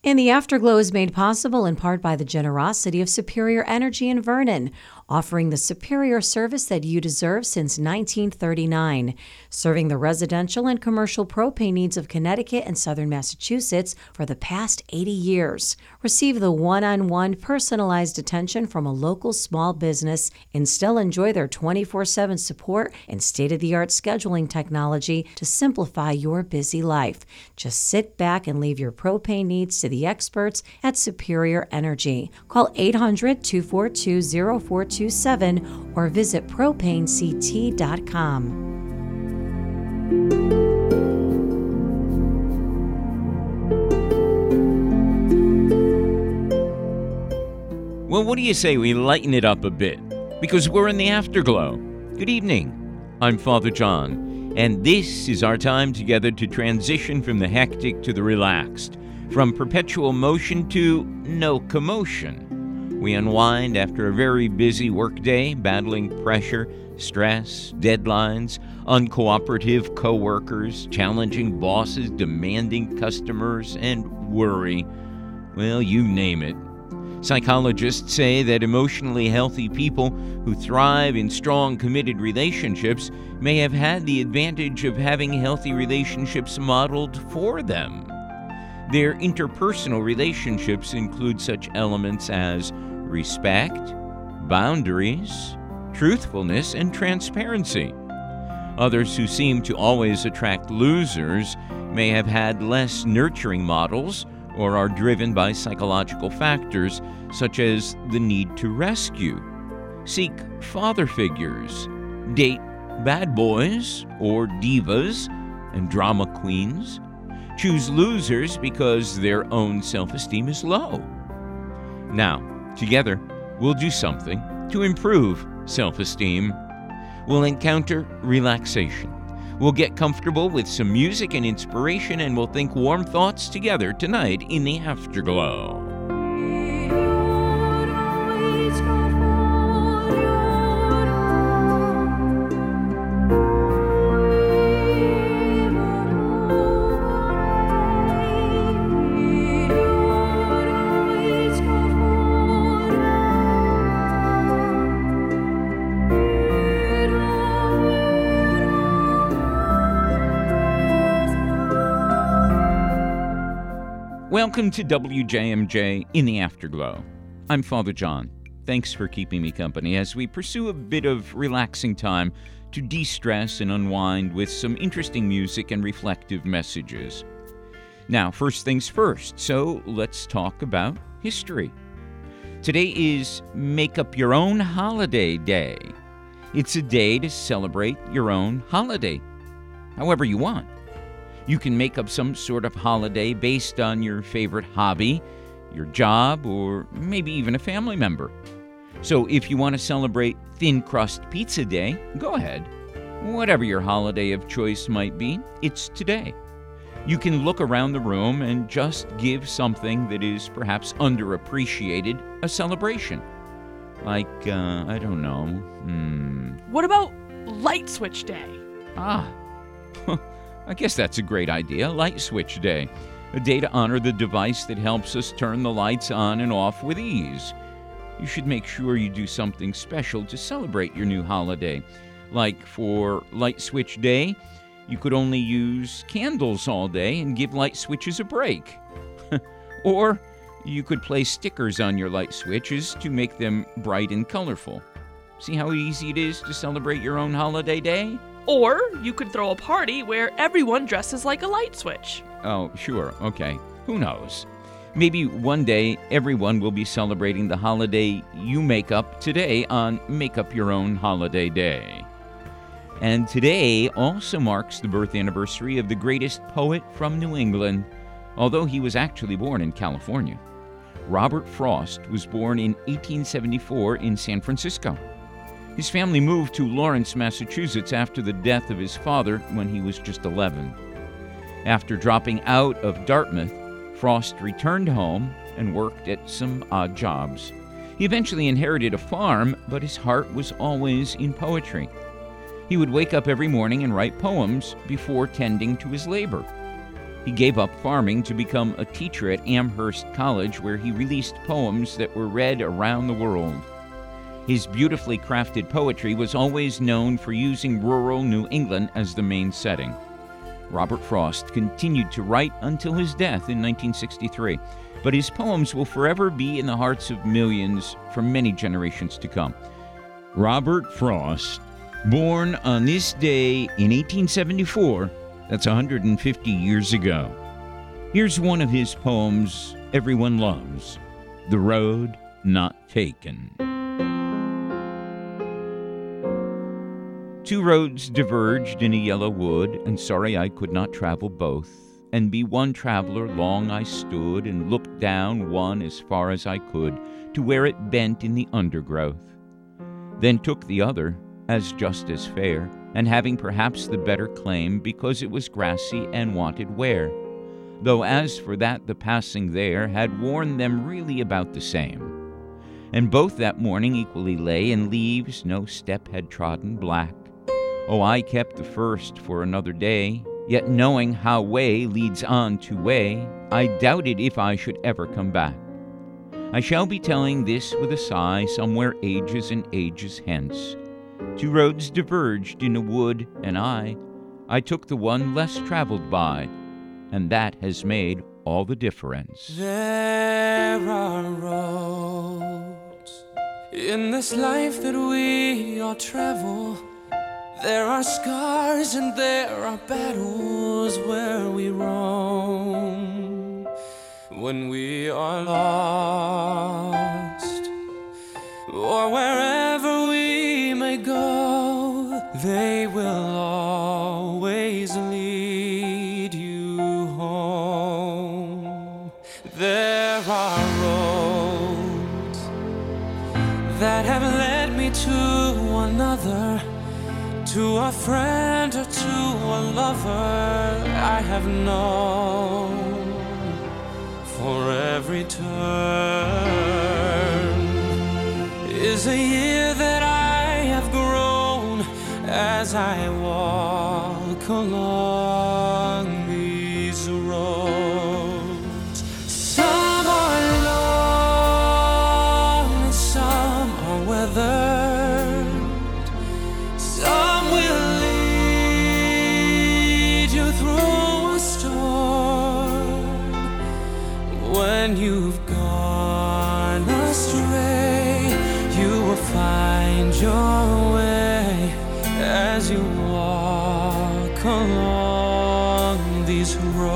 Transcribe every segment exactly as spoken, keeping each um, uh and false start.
And the Afterglow is made possible in part by the generosity of Superior Energy in Vernon, offering the superior service that you deserve since nineteen thirty-nine, serving the residential and commercial propane needs of Connecticut and southern Massachusetts for the past eighty years. Receive the one-on-one personalized attention from a local small business and still enjoy their twenty-four seven support and state-of-the-art scheduling technology to simplify your busy life. Just sit back and leave your propane needs to the experts at Superior Energy. Call eight hundred, two four two, zero four two seven or visit propane c t dot com. Well, what do you say we lighten it up a bit? Because we're in the Afterglow. Good evening. I'm Father John, and this is our time together to transition from the hectic to the relaxed, from perpetual motion to no commotion. We unwind after a very busy workday, battling pressure, stress, deadlines, uncooperative coworkers, challenging bosses, demanding customers, and worry. Well, you name it. Psychologists say that emotionally healthy people who thrive in strong, committed relationships may have had the advantage of having healthy relationships modeled for them. Their interpersonal relationships include such elements as respect, boundaries, truthfulness, and transparency. Others who seem to always attract losers may have had less nurturing models or are driven by psychological factors such as the need to rescue, seek father figures, date bad boys or divas and drama queens, choose losers because their own self-esteem is low. Now, together, we'll do something to improve self-esteem. We'll encounter relaxation. We'll get comfortable with some music and inspiration, and we'll think warm thoughts together tonight in the Afterglow. Welcome to W J M J in the Afterglow. I'm Father John. Thanks for keeping me company as we pursue a bit of relaxing time to de-stress and unwind with some interesting music and reflective messages. Now, first things first, so let's talk about history. Today is Make Up Your Own Holiday Day. It's a day to celebrate your own holiday, however you want. You can make up some sort of holiday based on your favorite hobby, your job, or maybe even a family member. So if you want to celebrate Thin Crust Pizza Day, go ahead. Whatever your holiday of choice might be, it's today. You can look around the room and just give something that is perhaps underappreciated a celebration. Like, uh, I don't know, hmm... What about Light Switch Day? Ah, I guess that's a great idea, Light Switch Day. A day to honor the device that helps us turn the lights on and off with ease. You should make sure you do something special to celebrate your new holiday. Like for Light Switch Day, you could only use candles all day and give light switches a break. Or you could place stickers on your light switches to make them bright and colorful. See how easy it is to celebrate your own holiday day? Or you could throw a party where everyone dresses like a light switch. Oh, sure, okay. Who knows? Maybe one day everyone will be celebrating the holiday you make up today on Make Up Your Own Holiday Day. And today also marks the birth anniversary of the greatest poet from New England, although he was actually born in California. Robert Frost was born in eighteen seventy-four in San Francisco. His family moved to Lawrence, Massachusetts after the death of his father when he was just eleven. After dropping out of Dartmouth, Frost returned home and worked at some odd jobs. He eventually inherited a farm, but his heart was always in poetry. He would wake up every morning and write poems before tending to his labor. He gave up farming to become a teacher at Amherst College, where he released poems that were read around the world. His beautifully crafted poetry was always known for using rural New England as the main setting. Robert Frost continued to write until his death in nineteen sixty-three, but his poems will forever be in the hearts of millions for many generations to come. Robert Frost, born on this day in eighteen seventy-four, that's one hundred fifty years ago. Here's one of his poems everyone loves, The Road Not Taken. Two roads diverged in a yellow wood, and sorry I could not travel both. And be one traveler long I stood, and looked down one as far as I could, to where it bent in the undergrowth. Then took the other, as just as fair, and having perhaps the better claim, because it was grassy and wanted wear. Though as for that the passing there had worn them really about the same. And both that morning equally lay in leaves no step had trodden black. Oh, I kept the first for another day, yet knowing how way leads on to way, I doubted if I should ever come back. I shall be telling this with a sigh somewhere ages and ages hence. Two roads diverged in a wood, and I, I took the one less traveled by, and that has made all the difference. There are roads in this life that we all travel. There are scars and there are battles where we roam. When we are lost, or wherever we may go, they will always lead you home. There are roads that have led me to another, to a friend or to a lover I have known. For every turn is a year that I have grown as I walk along these roads. Some are long and some are weathered. Some will lead you through a storm. When you've gone astray, you will find your way as you walk along these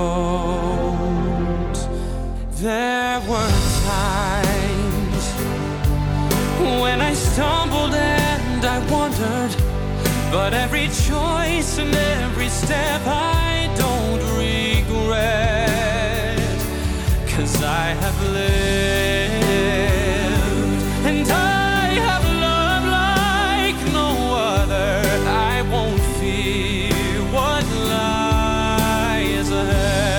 roads. There were times when I stumbled and I wandered, but every choice and every step I don't regret, 'cause I have lived and I have loved like no other. I won't fear what lies ahead.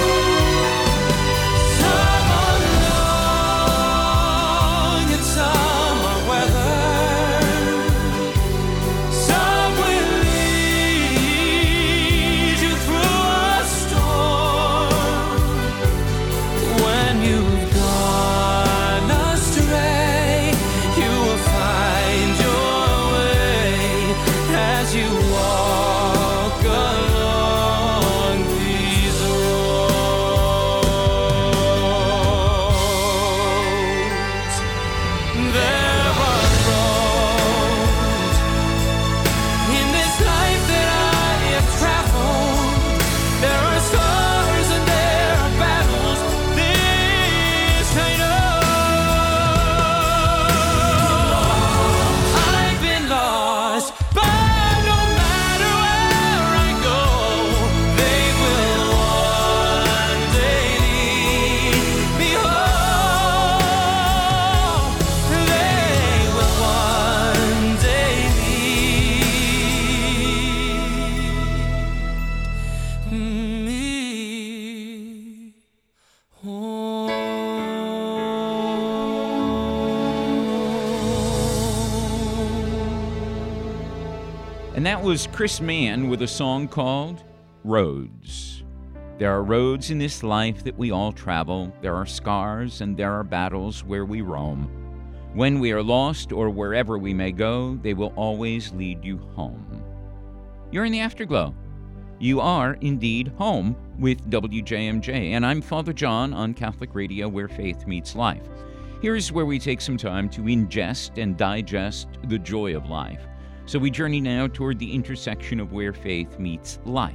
Some are long and some And that was Chris Mann with a song called Roads. There are roads in this life that we all travel. There are scars and there are battles where we roam. When we are lost or wherever we may go, they will always lead you home. You're in the Afterglow. You are indeed home with W J M J, and I'm Father John on Catholic Radio, where faith meets life. Here's where we take some time to ingest and digest the joy of life. So we journey now toward the intersection of where faith meets life.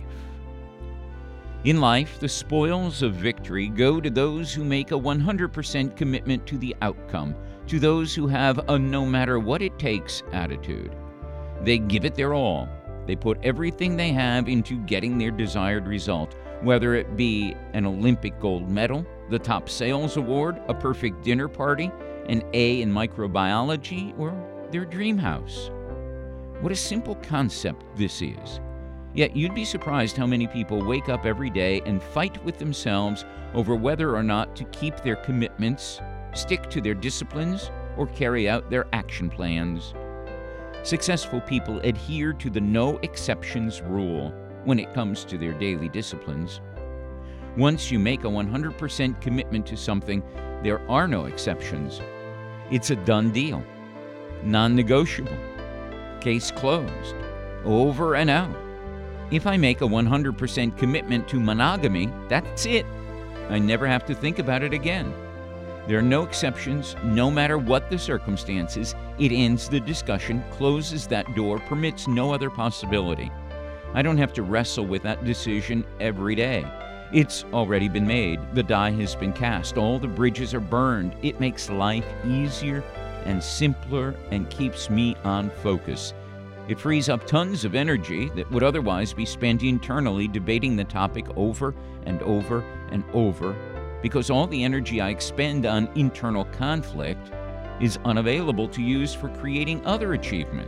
In life, the spoils of victory go to those who make a one hundred percent commitment to the outcome, to those who have a no matter what it takes attitude. They give it their all. They put everything they have into getting their desired result, whether it be an Olympic gold medal, the top sales award, a perfect dinner party, an A in microbiology, or their dream house. What a simple concept this is. Yet you'd be surprised how many people wake up every day and fight with themselves over whether or not to keep their commitments, stick to their disciplines, or carry out their action plans. Successful people adhere to the no exceptions rule when it comes to their daily disciplines. Once you make a one hundred percent commitment to something, there are no exceptions. It's a done deal. Non-negotiable. Case closed. Over and out. If I make a one hundred percent commitment to monogamy, that's it. I never have to think about it again. There are no exceptions, no matter what the circumstances. It ends the discussion, closes that door, permits no other possibility. I don't have to wrestle with that decision every day. It's already been made. The die has been cast. All the bridges are burned. It makes life easier and simpler and keeps me on focus. It frees up tons of energy that would otherwise be spent internally debating the topic over and over and over, because all the energy I expend on internal conflict is unavailable to use for creating other achievement.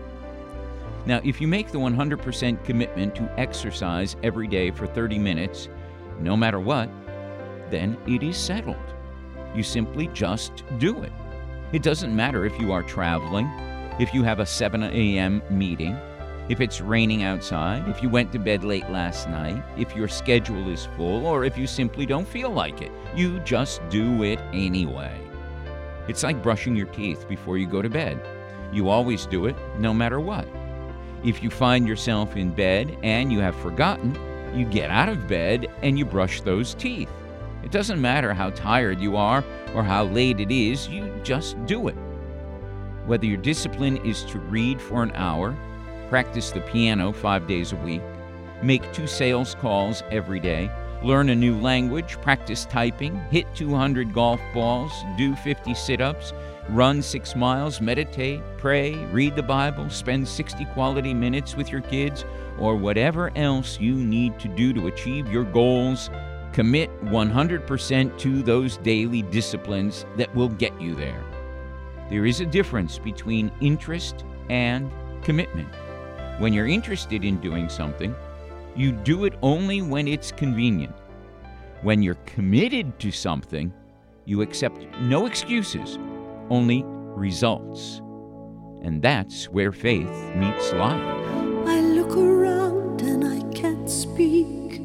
Now, if you make the one hundred percent commitment to exercise every day for thirty minutes, no matter what, then it is settled. You simply just do it. It doesn't matter if you are traveling, if you have a seven a.m. meeting, if it's raining outside, if you went to bed late last night, if your schedule is full, or if you simply don't feel like it. You just do it anyway. It's like brushing your teeth before you go to bed. You always do it, no matter what. If you find yourself in bed and you have forgotten, you get out of bed and you brush those teeth. It doesn't matter how tired you are or how late it is, you just do it. Whether your discipline is to read for an hour, practice the piano five days a week, make two sales calls every day, learn a new language, practice typing, hit two hundred golf balls, do fifty sit-ups, run six miles, meditate, pray, read the Bible, spend sixty quality minutes with your kids, or whatever else you need to do to achieve your goals, commit one hundred percent to those daily disciplines that will get you there. There is a difference between interest and commitment. When you're interested in doing something, you do it only when it's convenient. When you're committed to something, you accept no excuses, only results. And that's where faith meets life. I look around and I can't speak.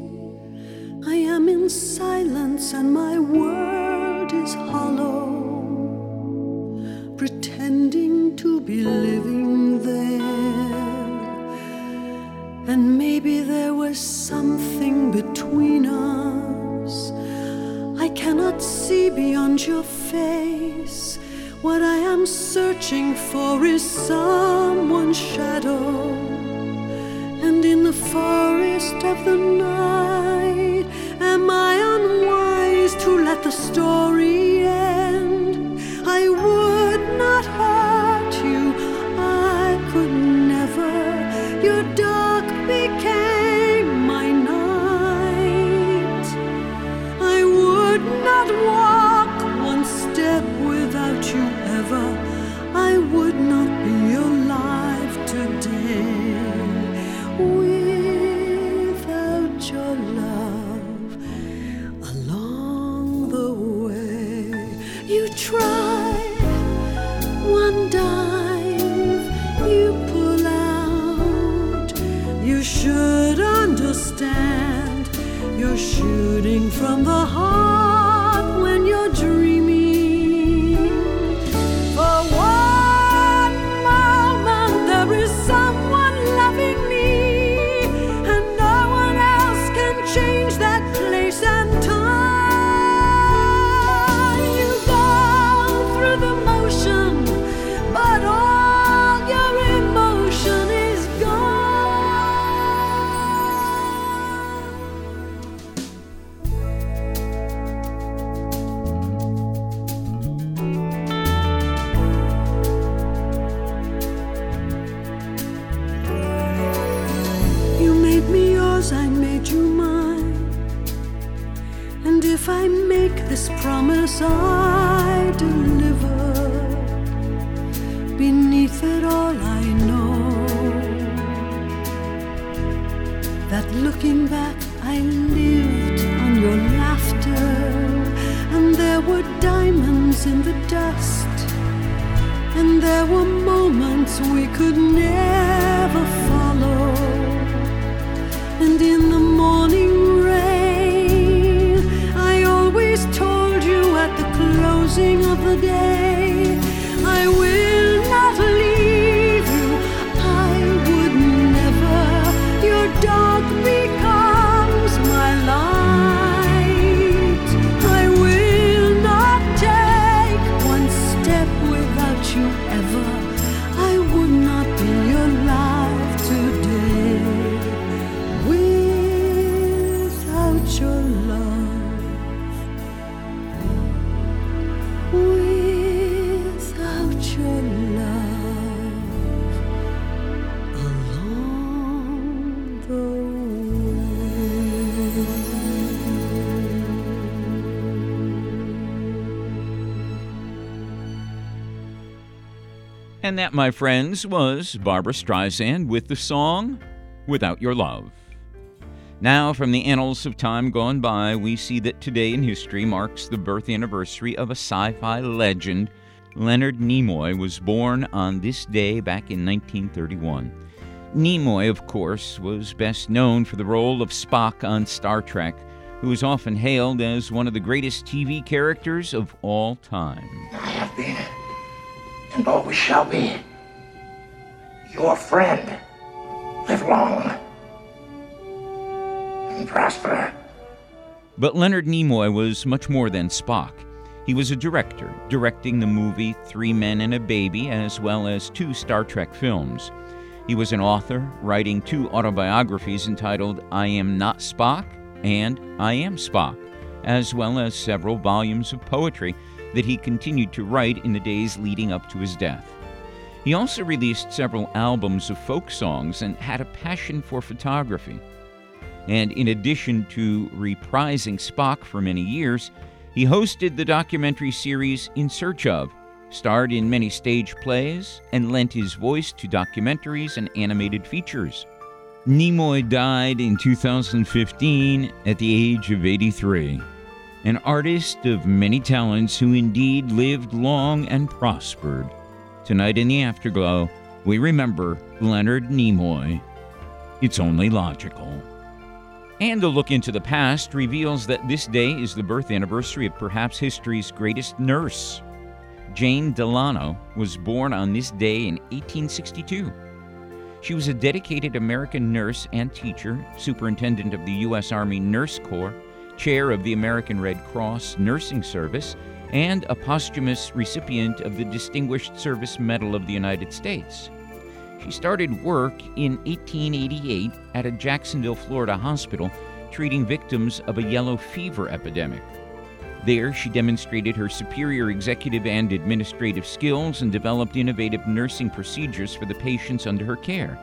I am in silence and my world is hollow, pretending to be living there. And maybe there was something between us. I cannot see beyond your face. What I am searching for is someone's shadow. And in the forest of the night, am I unwise to let the story end? I would not hurt you, I could never. Your dark became my night. I would not walk one step without you ever. I would not be alive today without your love along the way. You try one dive, you pull out should understand. You're shooting from the heart when you're dreaming. For one moment there is someone loving me, and no one else can change that place and time. You go through the motion, but all your emotion is I made you mine, and if I make this promise I deliver. Beneath it all I know that looking back I lived on your laughter, and there were diamonds in the dust, and there were moments we could never follow. And in the morning rain, I always told you at the closing of the day, I will not leave you, I would never. Your dog becomes my light. I will not take one step without you ever. I would not be alive today without your love, without your love along the way. And that, my friends, was Barbra Streisand with the song Without Your Love. Now, from the annals of time gone by, we see that today in history marks the birth anniversary of a sci-fi legend. Leonard Nimoy was born on this day back in nineteen thirty-one. Nimoy, of course, was best known for the role of Spock on Star Trek, who is often hailed as one of the greatest T V characters of all time. I have been, and always shall be, your friend. Live long and prosper. But Leonard Nimoy was much more than Spock. He was a director, directing the movie Three Men and a Baby, as well as two Star Trek films. He was an author, writing two autobiographies entitled I Am Not Spock and I Am Spock, as well as several volumes of poetry that he continued to write in the days leading up to his death. He also released several albums of folk songs and had a passion for photography. And in addition to reprising Spock for many years, he hosted the documentary series In Search Of, starred in many stage plays, and lent his voice to documentaries and animated features. Nimoy died in two thousand fifteen at the age of eighty-three, an artist of many talents who indeed lived long and prospered. Tonight in the Afterglow, we remember Leonard Nimoy. It's only logical. And a look into the past reveals that this day is the birth anniversary of perhaps history's greatest nurse. Jane Delano was born on this day in eighteen sixty-two. She was a dedicated American nurse and teacher, superintendent of the U S Army Nurse Corps, chair of the American Red Cross Nursing Service, and a posthumous recipient of the Distinguished Service Medal of the United States. She started work in eighteen eighty-eight at a Jacksonville, Florida hospital treating victims of a yellow fever epidemic. There, she demonstrated her superior executive and administrative skills and developed innovative nursing procedures for the patients under her care.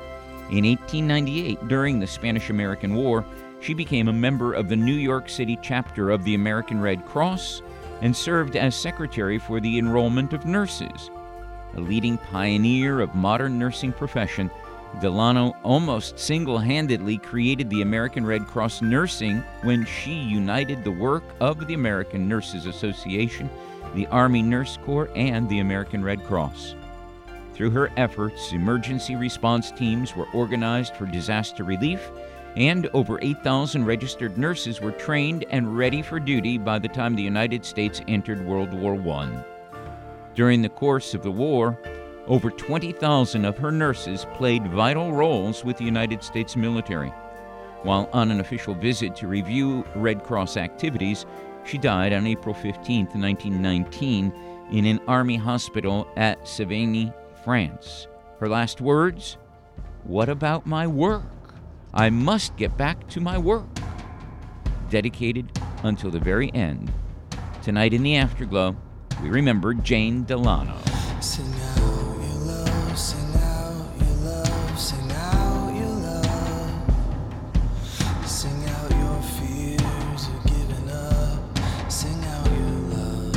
In eighteen ninety-eight, during the Spanish-American War, she became a member of the New York City chapter of the American Red Cross and served as secretary for the enrollment of nurses. A leading pioneer of modern nursing profession, Delano almost single-handedly created the American Red Cross Nursing when she united the work of the American Nurses Association, the Army Nurse Corps, and the American Red Cross. Through her efforts, emergency response teams were organized for disaster relief, and over eight thousand registered nurses were trained and ready for duty by the time the United States entered World War One. During the course of the war, over twenty thousand of her nurses played vital roles with the United States military. While on an official visit to review Red Cross activities, she died on April fifteenth, nineteen nineteen, in an Army hospital at Savigny, France. Her last words, "What about my work? I must get back to my work." Dedicated until the very end. Tonight in the Afterglow, we remember Jane Delano. Sing out your love, sing out your love, sing out your love. Sing out your fears of giving up, sing out your love.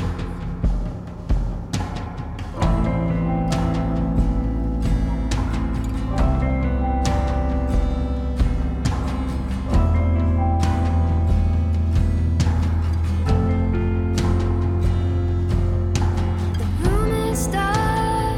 The room is dark.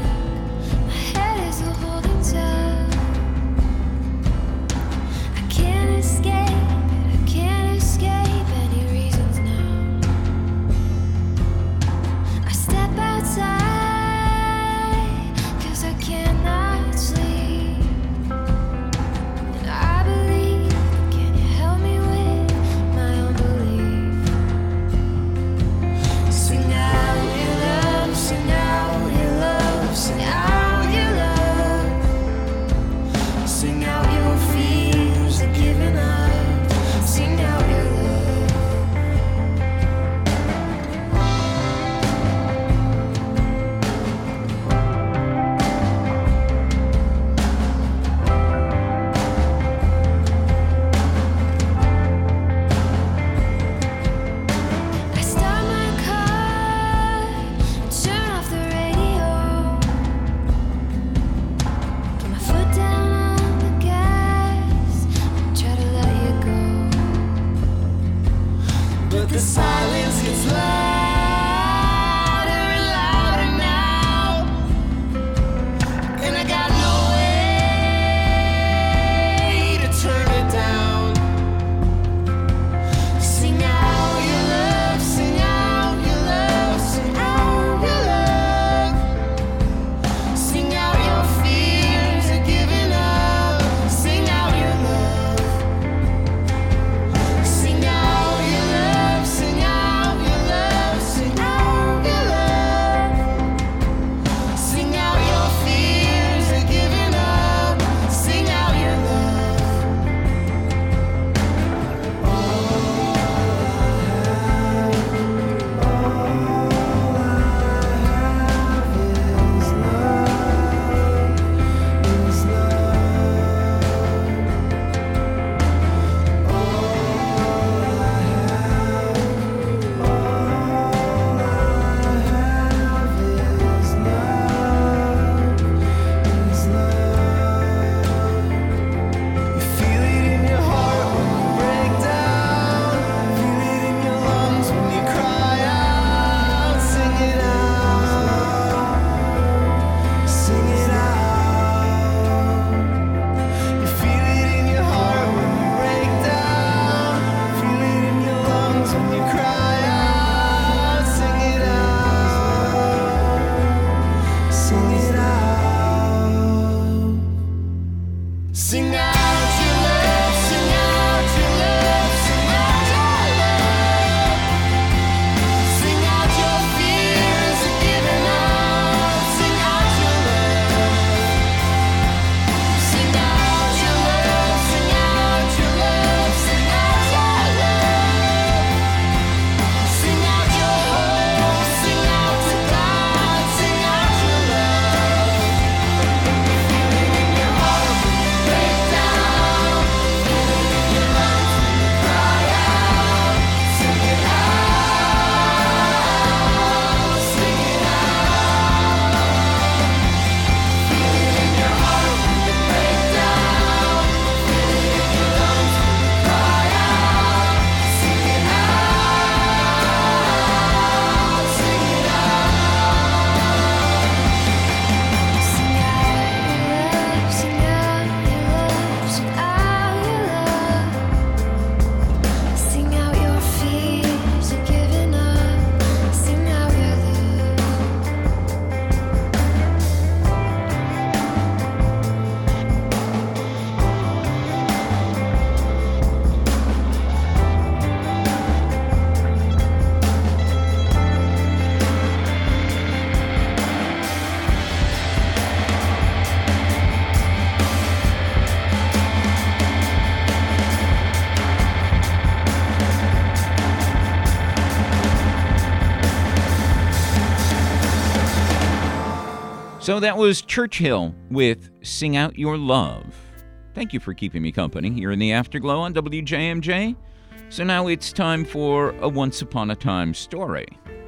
So that was Churchill with Sing Out Your Love. Thank you for keeping me company here in the Afterglow on W J M J. So now it's time for a Once Upon a Time story.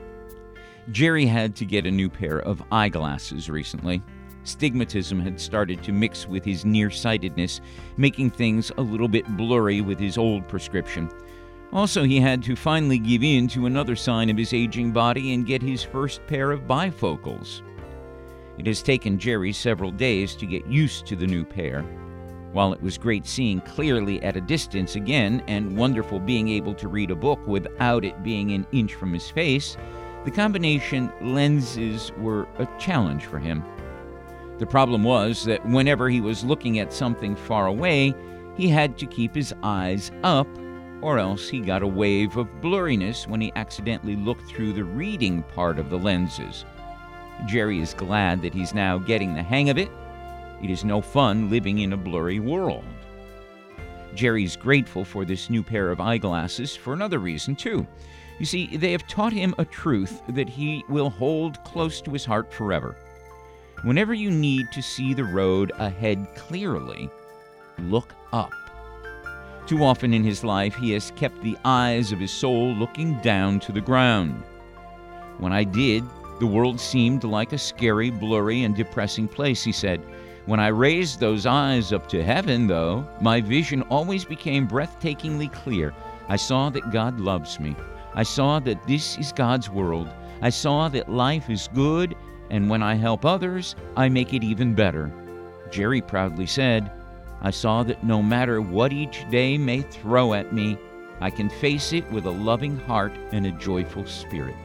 Jerry had to get a new pair of eyeglasses recently. Stigmatism had started to mix with his nearsightedness, making things a little bit blurry with his old prescription. Also, he had to finally give in to another sign of his aging body and get his first pair of bifocals. It has taken Jerry several days to get used to the new pair. While it was great seeing clearly at a distance again and wonderful being able to read a book without it being an inch from his face, the combination lenses were a challenge for him. The problem was that whenever he was looking at something far away, he had to keep his eyes up, or else he got a wave of blurriness when he accidentally looked through the reading part of the lenses. Jerry is glad that he's now getting the hang of it. It is no fun living in a blurry world. Jerry's grateful for this new pair of eyeglasses for another reason, too. You see, they have taught him a truth that he will hold close to his heart forever. Whenever you need to see the road ahead clearly, look up. Too often in his life, he has kept the eyes of his soul looking down to the ground. When I did, the world seemed like a scary, blurry, and depressing place, he said. When I raised those eyes up to heaven, though, my vision always became breathtakingly clear. I saw that God loves me. I saw that this is God's world. I saw that life is good, and when I help others, I make it even better. Jerry proudly said, I saw that no matter what each day may throw at me, I can face it with a loving heart and a joyful spirit.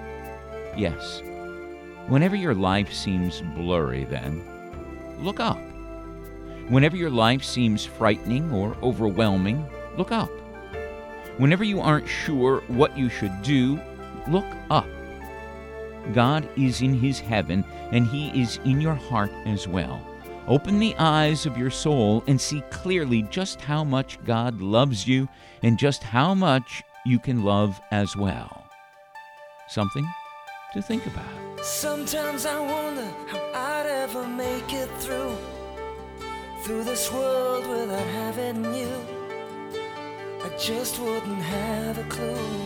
Yes, whenever your life seems blurry, then, look up. Whenever your life seems frightening or overwhelming, look up. Whenever you aren't sure what you should do, look up. God is in his heaven, and he is in your heart as well. Open the eyes of your soul and see clearly just how much God loves you and just how much you can love as well. Something to think about. Sometimes I wonder how I'd ever make it through Through this world without having you. I just wouldn't have a clue.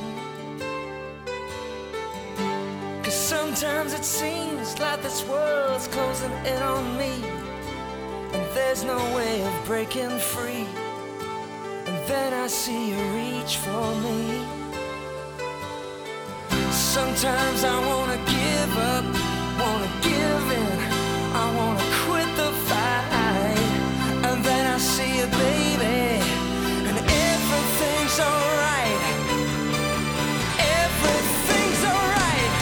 Cause sometimes it seems like this world's closing in on me, and there's no way of breaking free. And then I see you reach for me. Sometimes I wanna give up, wanna give in, I wanna quit the fight. And then I see you, baby, and everything's alright. Everything's alright.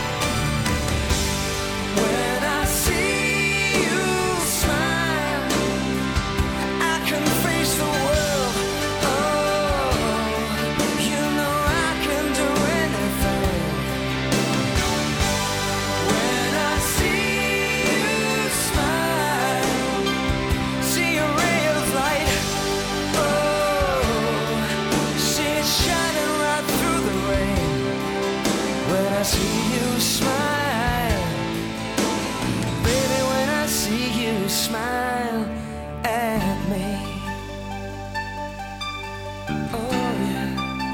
When I see you smile, I can face the world. Oh, you know I can do anything. When I see you smile, see a ray of light. Oh, see it shining right through the rain. When I see you smile, baby, when I see you smile at me. Oh yeah.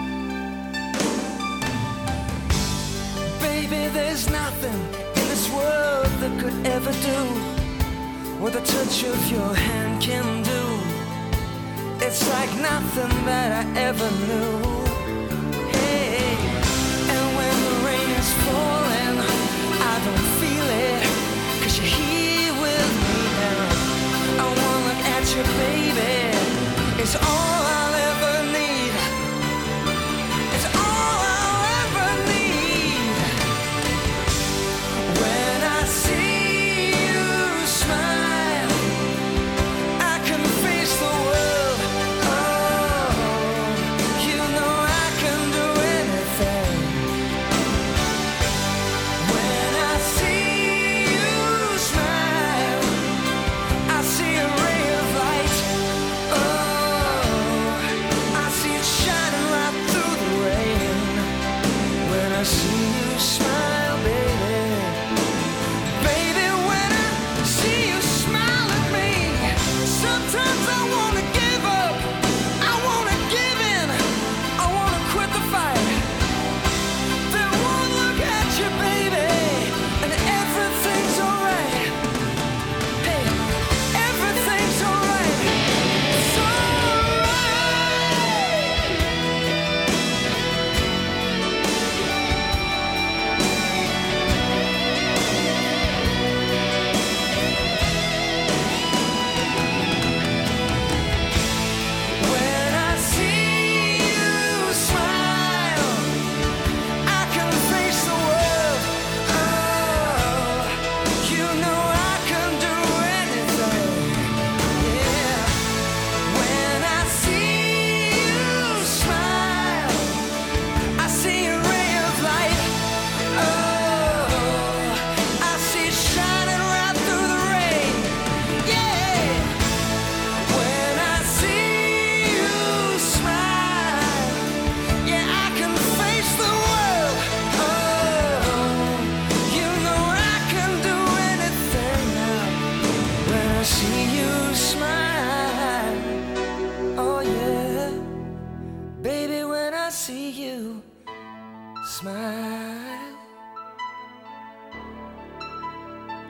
Baby, there's nothing in this world that could ever do what the touch of your hand can do. It's like nothing that I ever knew. Hey, and when the rain is falling, I don't feel it, cause you're here with me now. I wanna look at you, baby. It's all I'll ever need. It's all I'll ever need. When I see you smile, I can face the world. Oh, you know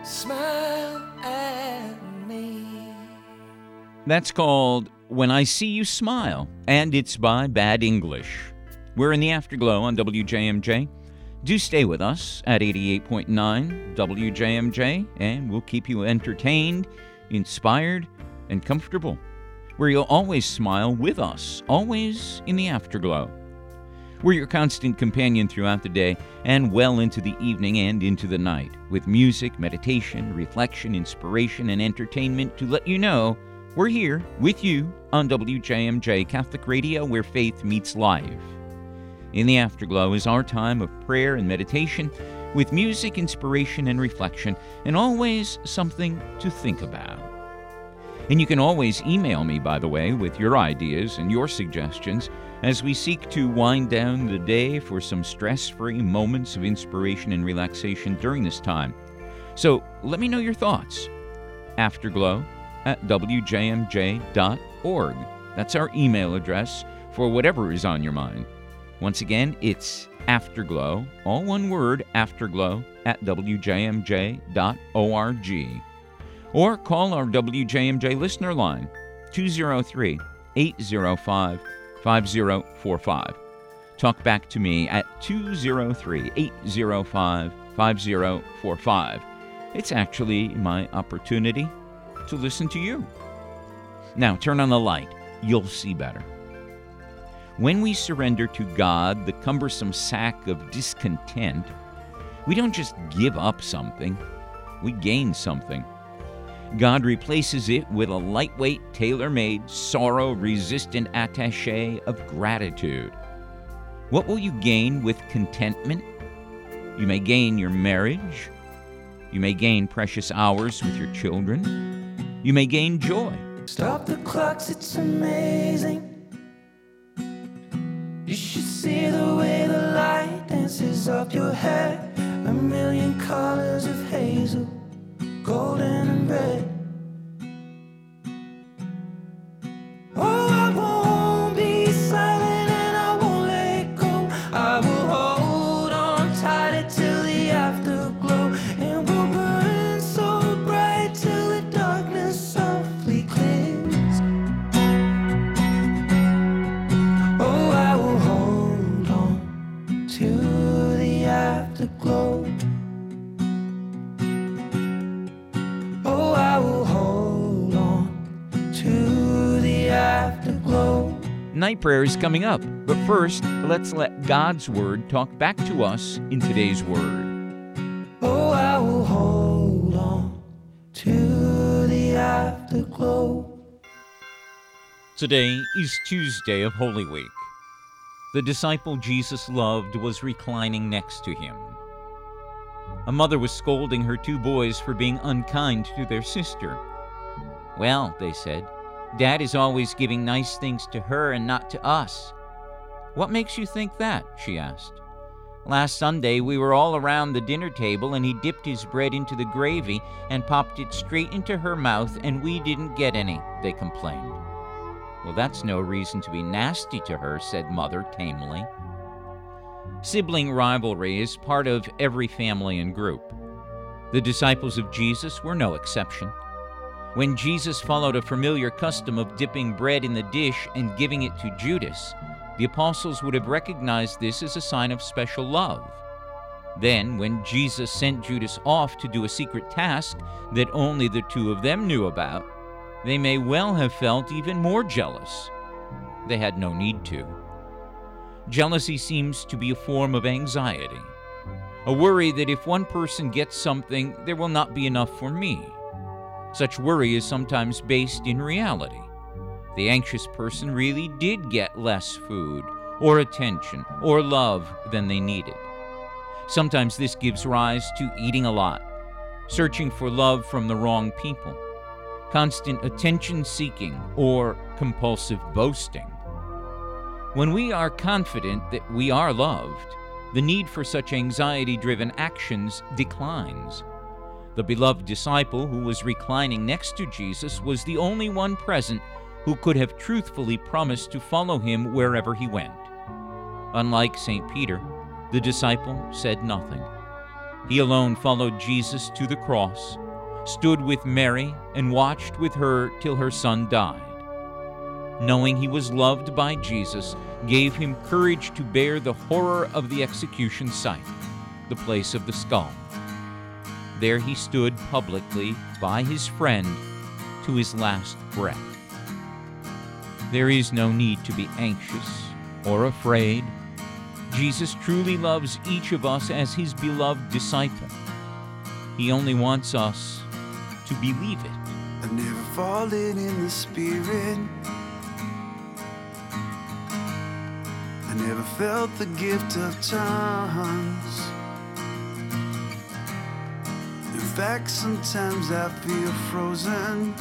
Smile at me. That's called When I See You Smile, and it's by Bad English. We're in the Afterglow on W J M J. Do stay with us at eighty-eight point nine W J M J, and we'll keep you entertained, inspired, and comfortable, where you'll always smile with us, always in the Afterglow. We're your constant companion throughout the day and well into the evening and into the night, with music, meditation, reflection, inspiration, and entertainment to let you know we're here with you on W J M J Catholic Radio, where faith meets life. In the Afterglow is our time of prayer and meditation, with music, inspiration, and reflection, and always something to think about. And you can always email me, by the way, with your ideas and your suggestions as we seek to wind down the day for some stress-free moments of inspiration and relaxation during this time. So let me know your thoughts. Afterglow at W J M J dot org. That's our email address for whatever is on your mind. Once again, it's Afterglow, all one word, Afterglow, at W J M J dot org. Or call our W J M J listener line, two oh three, eight oh five, five oh four five. Talk back to me at two oh three, eight oh five, five oh four five. It's actually my opportunity to listen to you. Now, turn on the light. You'll see better. When we surrender to God the cumbersome sack of discontent, we don't just give up something, we gain something. God replaces it with a lightweight, tailor-made, sorrow-resistant attaché of gratitude. What will you gain with contentment? You may gain your marriage. You may gain precious hours with your children. You may gain joy. Stop the clocks, it's amazing. You should see the way the light dances up your hair. A million colors of hazel, golden and red. Oh, I won't be silent and I won't let go. I will hold on tighter till the afterglow, and we'll burn so bright till the darkness softly clears. Oh, I will hold on to the afterglow. Oh, I will hold on to the afterglow. Night prayer is coming up, but first, let's let God's Word talk back to us in today's Word. Oh, I will hold on to the afterglow. Today is Tuesday of Holy Week. The disciple Jesus loved was reclining next to him. A mother was scolding her two boys for being unkind to their sister. "Well," they said, "Dad is always giving nice things to her and not to us." "What makes you think that?" she asked. "Last Sunday we were all around the dinner table and he dipped his bread into the gravy and popped it straight into her mouth and we didn't get any," they complained. "Well, that's no reason to be nasty to her," said Mother tamely. Sibling rivalry is part of every family and group. The disciples of Jesus were no exception. When Jesus followed a familiar custom of dipping bread in the dish and giving it to Judas, the apostles would have recognized this as a sign of special love. Then, when Jesus sent Judas off to do a secret task that only the two of them knew about, they may well have felt even more jealous. They had no need to. Jealousy seems to be a form of anxiety, a worry that if one person gets something, there will not be enough for me. Such worry is sometimes based in reality. The anxious person really did get less food, or attention, or love than they needed. Sometimes this gives rise to eating a lot, searching for love from the wrong people, constant attention-seeking, or compulsive boasting. When we are confident that we are loved, the need for such anxiety-driven actions declines. The beloved disciple who was reclining next to Jesus was the only one present who could have truthfully promised to follow him wherever he went. Unlike Saint Peter, the disciple said nothing. He alone followed Jesus to the cross, stood with Mary, and watched with her till her son died. Knowing he was loved by Jesus, gave him courage to bear the horror of the execution site, the place of the skull. There he stood publicly by his friend to his last breath. There is no need to be anxious or afraid. Jesus truly loves each of us as his beloved disciple. He only wants us to believe it. I've never fallen in the spirit. I never felt the gift of tongues. In fact, sometimes I feel frozen,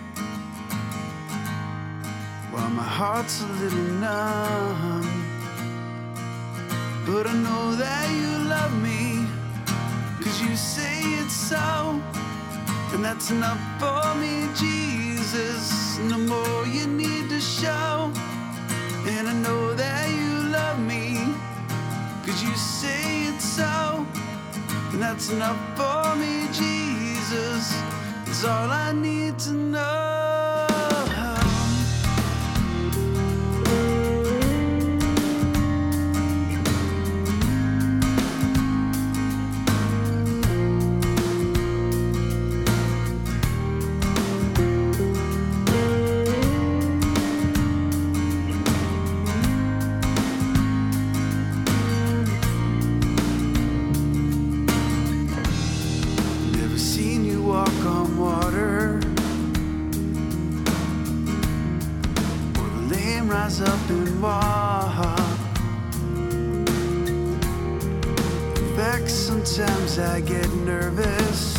while my heart's a little numb. But I know that you love me, 'cause you say it's so. And that's enough for me, Jesus. No more you need to show. And I know that you love me, 'cause you say it's so. And that's enough for me, Jesus. It's all I need to know. Rise up and walk. In fact, sometimes I get nervous,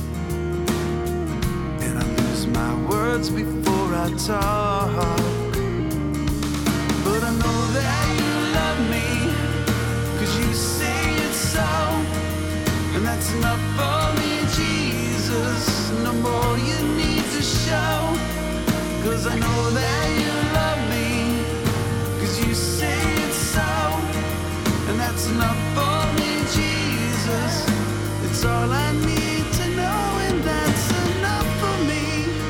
and I lose my words before I talk. But I know that you love me, 'cause you say it's so. And that's enough for me, Jesus. No more you need to show, 'cause I know that you love me. You say it's so, and that's enough for me, Jesus. It's all I need to know, and that's enough for me.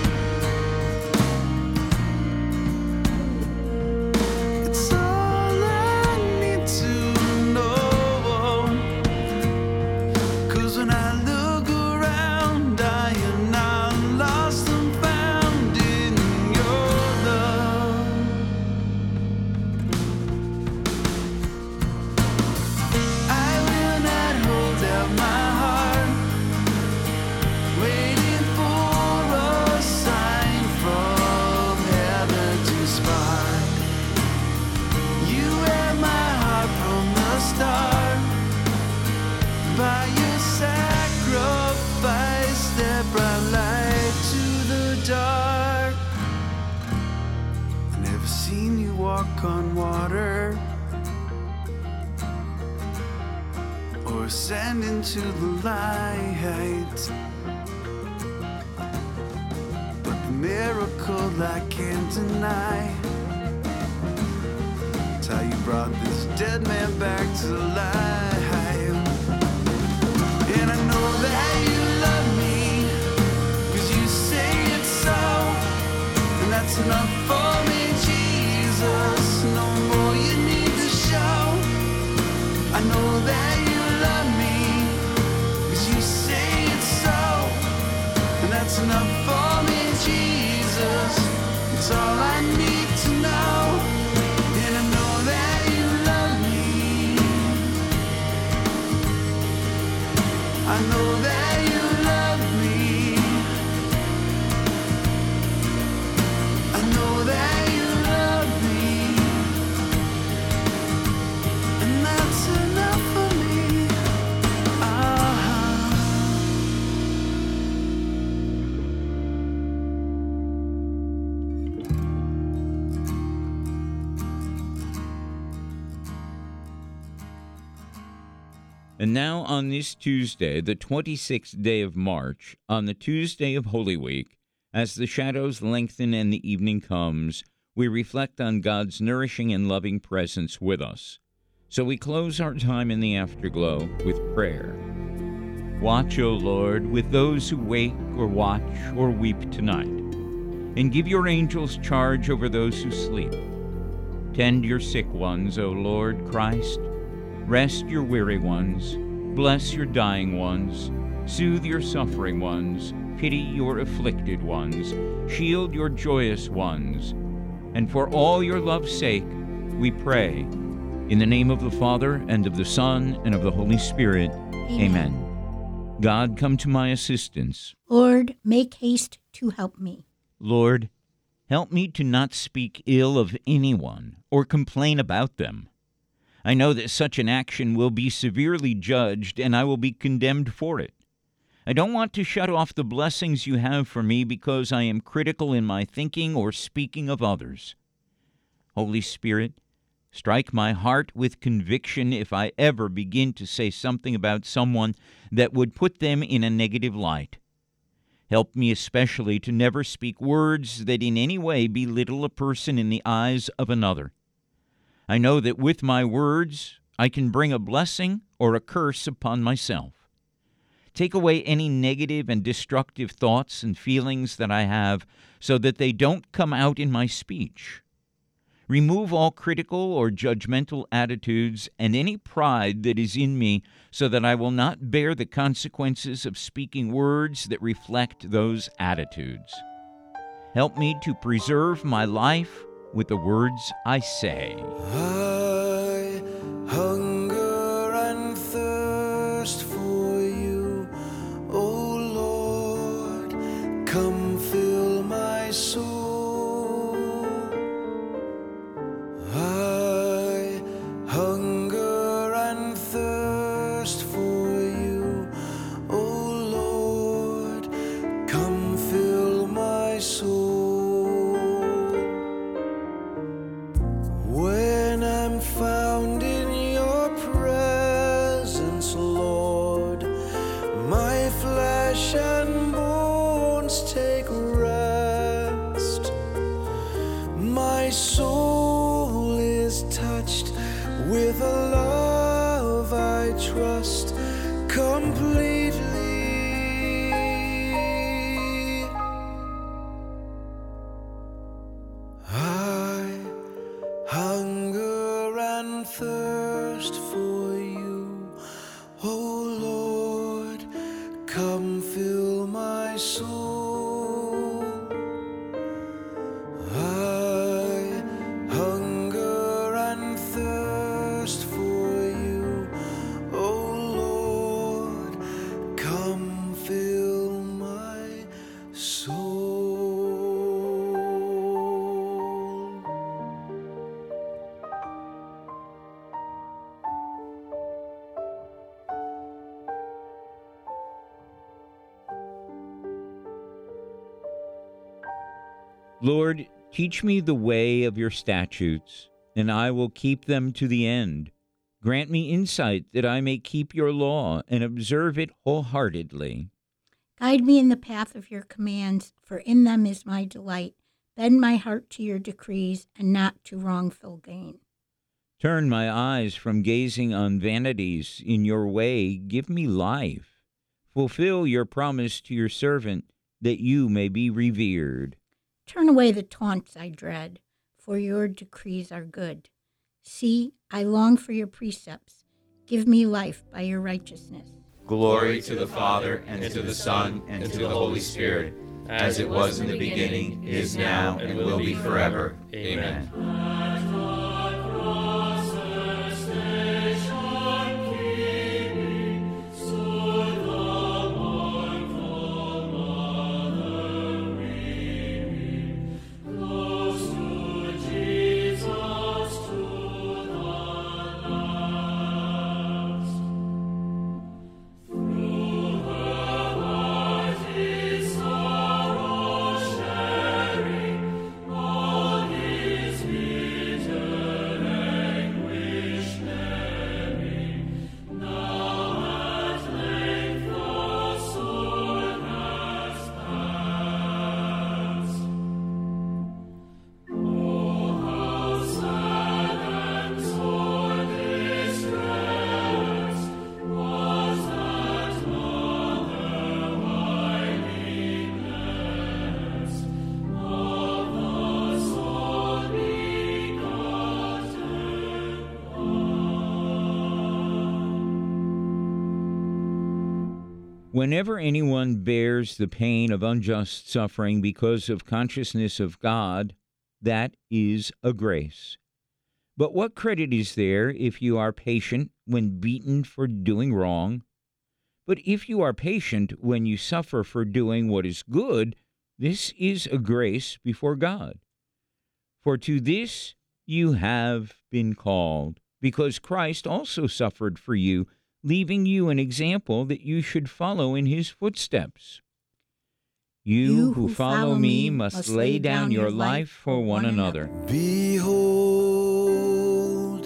It's all I need to know, 'cause when I look around, I am not lost and found in your love. My heart, waiting for a sign from heaven to spark. You had my heart from the start. By your sacrifice that brought light to the dark. I've never seen you walk on water, or ascend into the light. But the miracle I can't deny, it's how you brought this dead man back to life. And I know that you love me, 'cause you say it's so. And that's enough for me, Jesus. No more you need to show. I know that you love me, 'cause you say it's so. And that's enough for me, Jesus. It's all I need to know. And I know that you love me. I know that you love me. I know that you love me. And that's enough for me. And now on this Tuesday, the twenty-sixth day of March, on the Tuesday of Holy Week, as the shadows lengthen and the evening comes, we reflect on God's nourishing and loving presence with us. So we close our time in the afterglow with prayer. Watch, O Lord, with those who wake or watch or weep tonight, and give your angels charge over those who sleep. Tend your sick ones, O Lord Christ. Rest your weary ones. Bless your dying ones. Soothe your suffering ones. Pity your afflicted ones. Shield your joyous ones. And for all your love's sake, we pray. In the name of the Father, and of the Son, and of the Holy Spirit. Amen. Amen. God, come to my assistance. Lord, make haste to help me. Lord, help me to not speak ill of anyone or complain about them. I know that such an action will be severely judged, and I will be condemned for it. I don't want to shut off the blessings you have for me because I am critical in my thinking or speaking of others. Holy Spirit, strike my heart with conviction if I ever begin to say something about someone that would put them in a negative light. Help me especially to never speak words that in any way belittle a person in the eyes of another. I know that with my words I can bring a blessing or a curse upon myself. Take away any negative and destructive thoughts and feelings that I have so that they don't come out in my speech. Remove all critical or judgmental attitudes and any pride that is in me so that I will not bear the consequences of speaking words that reflect those attitudes. Help me to preserve my life with the words I say. I hunger and thirst for you, O Lord, come fill my soul. I hunger and thirst for you, O Lord, come fill my soul. When I'm found in your presence, Lord, my flesh and bones take rest. My soul is touched with a love I trust completely. I hunger and thirst for you, O Lord, come fill my soul. I hunger and thirst for you, O Lord, come fill my soul. Lord, teach me the way of your statutes, and I will keep them to the end. Grant me insight that I may keep your law and observe it wholeheartedly. Guide me in the path of your commands, for in them is my delight. Bend my heart to your decrees and not to wrongful gain. Turn my eyes from gazing on vanities. In your way, give me life. Fulfill your promise to your servant, that you may be revered. Turn away the taunts I dread, for your decrees are good. See, I long for your precepts. Give me life by your righteousness. Glory to the Father, and to the Son, and to the Holy Spirit, as it was in the beginning, is now, and will be forever. Amen. All his Whenever anyone bears the pain of unjust suffering because of consciousness of God, that is a grace. But what credit is there if you are patient when beaten for doing wrong? But if you are patient when you suffer for doing what is good, this is a grace before God. For to this you have been called, because Christ also suffered for you, leaving you an example that you should follow in his footsteps. You who follow me must lay down your life for one another. Behold,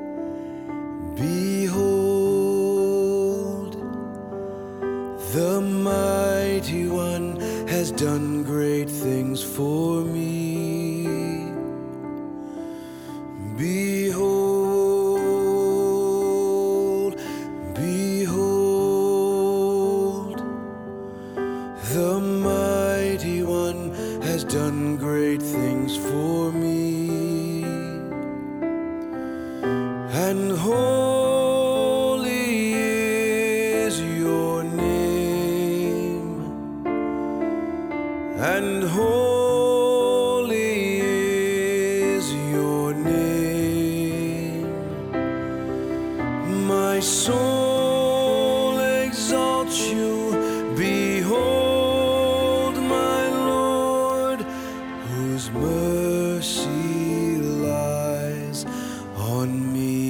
behold, the mighty one has done great things for me. Behold, behold, the mighty one has done great things for me. And holy is your name, and holy is your name. My soul exalts you. Behold, my Lord, whose mercy lies on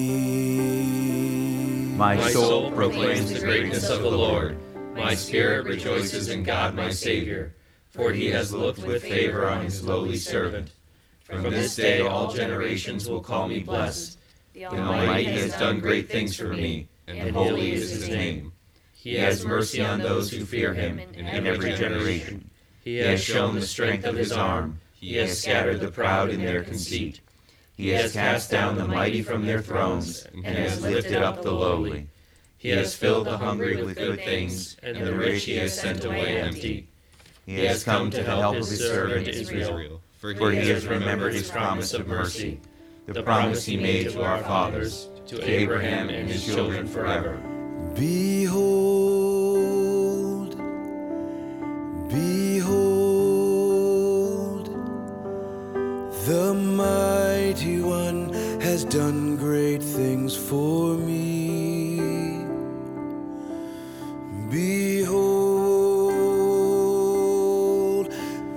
me. My soul proclaims the greatness of the Lord. My spirit rejoices in God my Savior, for he has looked with favor on his lowly servant. From this day all generations will call me blessed. The Almighty has done great things for me, and holy is his name. He has mercy on those who fear him in every generation. He has shown the strength of his arm. He has scattered the proud in their conceit. He has cast down the mighty from their thrones, and has lifted up the lowly. He has filled the hungry with good things, and the rich he has sent away empty. He has come to help his servant Israel, for he has remembered his promise of mercy, the promise he made to our fathers, to Abraham and his children forever. Behold, behold, the mighty one has done great things for me. Behold,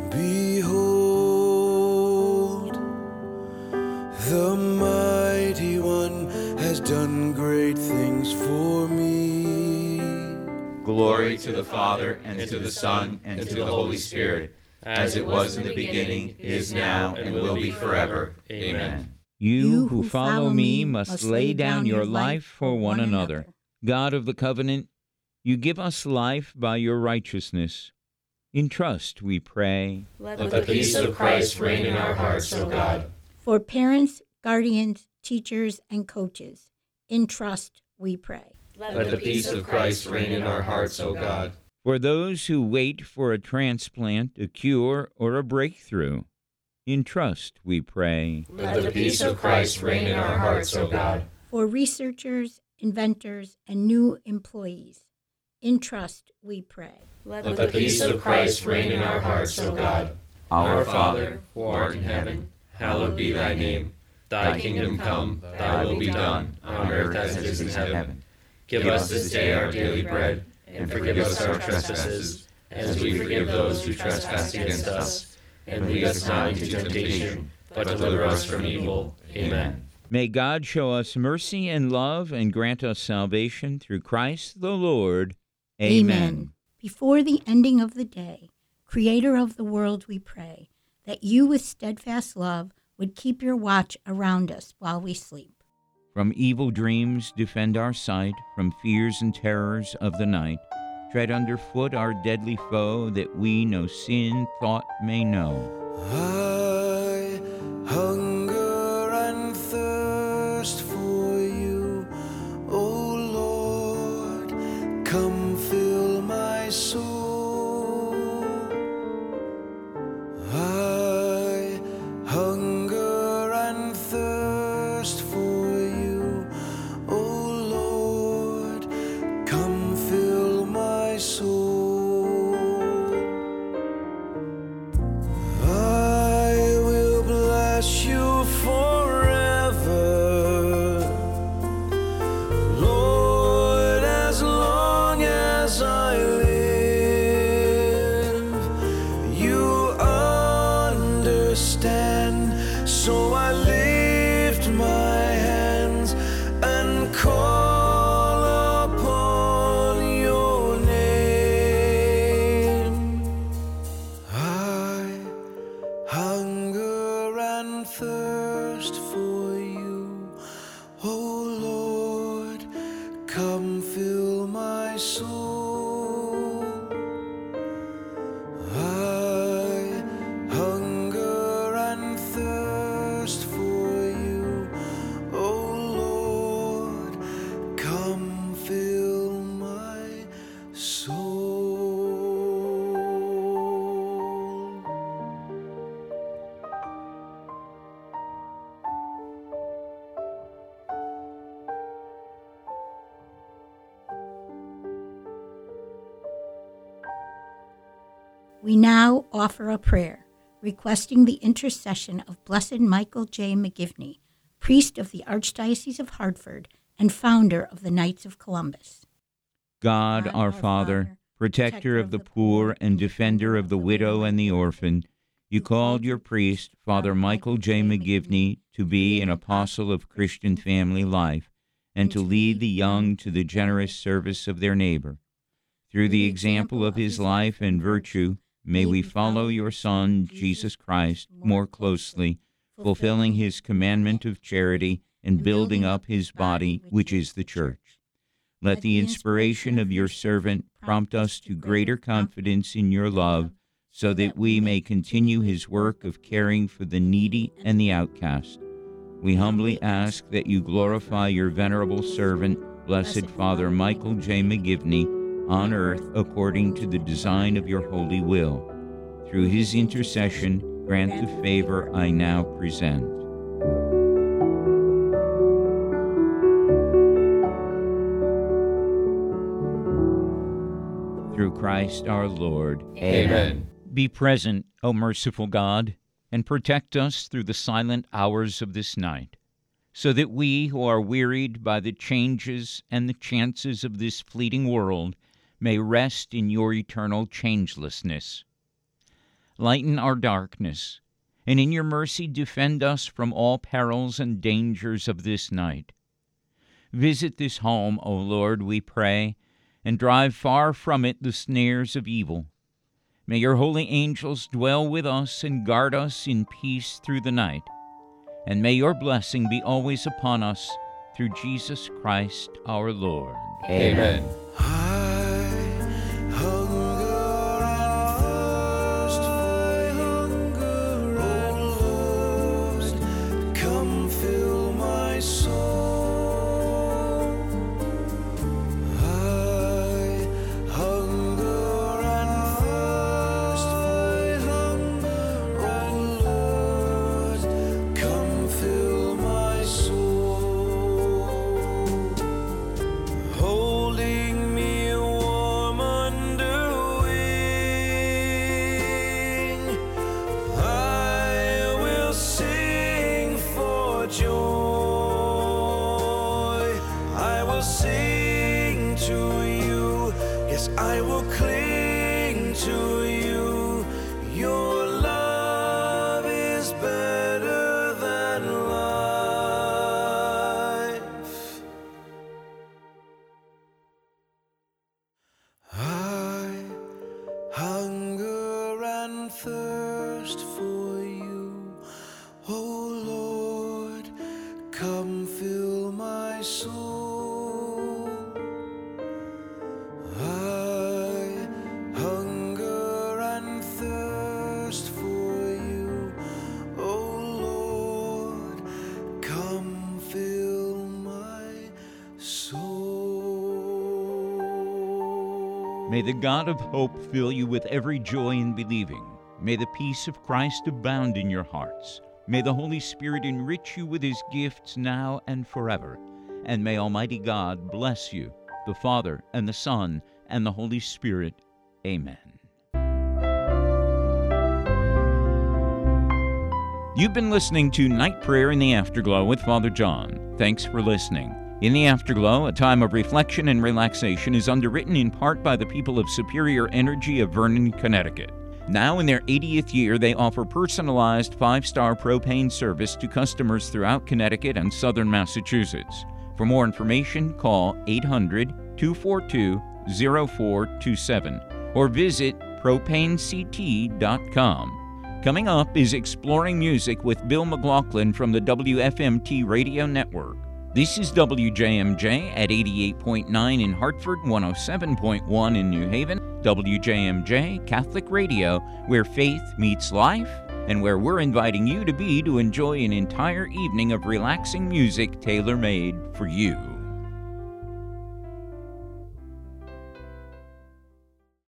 behold, the mighty one has done great things for me. Glory to the Father, and to the Son, and to the Holy Spirit, as it was in the beginning, is now, and will be forever. Amen. You who follow me must lay down your life for one another. God of the covenant, you give us life by your righteousness. In trust we pray. Let the peace of Christ reign in our hearts, O God. For parents, guardians, teachers, and coaches, in trust we pray. Let the peace of Christ reign in our hearts, O God. For those who wait for a transplant, a cure, or a breakthrough, in trust we pray. Let the peace of Christ reign in our hearts, O God. For researchers, inventors, and new employees, in trust we pray. Let the peace of Christ reign in our hearts, O God. Our Father, who art in heaven, hallowed be thy name. Thy kingdom come, thy will be done, on earth as it is in heaven. Give us this day our daily bread, and forgive us our trespasses, as we forgive those who trespass against us. And lead us not into temptation, but deliver us from evil. Amen. May God show us mercy and love and grant us salvation through Christ the Lord. Amen. Before the ending of the day, Creator of the world, we pray that you with steadfast love would keep your watch around us while we sleep. From evil dreams defend our sight, from fears and terrors of the night. Tread underfoot our deadly foe, that we no sin thought may know. I hunger and thirst for you, O Lord, come fill my soul. I hunger and thirst for you, O Lord, come fill my soul. We now offer a prayer requesting the intercession of Blessed Michael J. McGivney, priest of the Archdiocese of Hartford and founder of the Knights of Columbus. God, our, our Father, Father, protector of the poor and defender of the widow and the orphan, you called your priest, Father Michael J. McGivney, to be an apostle of Christian family life and to lead the young to the generous service of their neighbor. Through the example of his life and virtue, may we follow your Son, Jesus Christ, more closely, fulfilling his commandment of charity and building up his body, which is the Church. Let the inspiration of your servant prompt us to greater confidence in your love, so that we may continue his work of caring for the needy and the outcast. We humbly ask that you glorify your venerable servant, Blessed Father Michael J. McGivney, on earth according to the design of your holy will. Through his intercession, grant the favor I now present. Through Christ our Lord. Amen. Be present, O merciful God, and protect us through the silent hours of this night, so that we who are wearied by the changes and the chances of this fleeting world may rest in your eternal changelessness. Lighten our darkness, and in your mercy defend us from all perils and dangers of this night. Visit this home, O Lord, we pray, and drive far from it the snares of evil. May your holy angels dwell with us and guard us in peace through the night, and may your blessing be always upon us through Jesus Christ our Lord. Amen. I will cling to you. Your love is better than life. I hunger and thirst for you. Oh Lord, come fill my soul. May the God of hope fill you with every joy in believing. May the peace of Christ abound in your hearts. May the Holy Spirit enrich you with his gifts now and forever. And may Almighty God bless you, the Father and the Son and the Holy Spirit. Amen. You've been listening to Night Prayer in the Afterglow with Father John. Thanks for listening. In the Afterglow, a time of reflection and relaxation is underwritten in part by the people of Superior Energy of Vernon, Connecticut. Now in their eightieth year, they offer personalized five-star propane service to customers throughout Connecticut and southern Massachusetts. For more information, call eight hundred, two four two, zero four two seven or visit propane c t dot com. Coming up is Exploring Music with Bill McLaughlin from the W F M T Radio Network. This is W J M J at eighty-eight point nine in Hartford, one oh seven point one in New Haven. W J M J Catholic Radio, where faith meets life, and where we're inviting you to be to enjoy an entire evening of relaxing music tailor-made for you.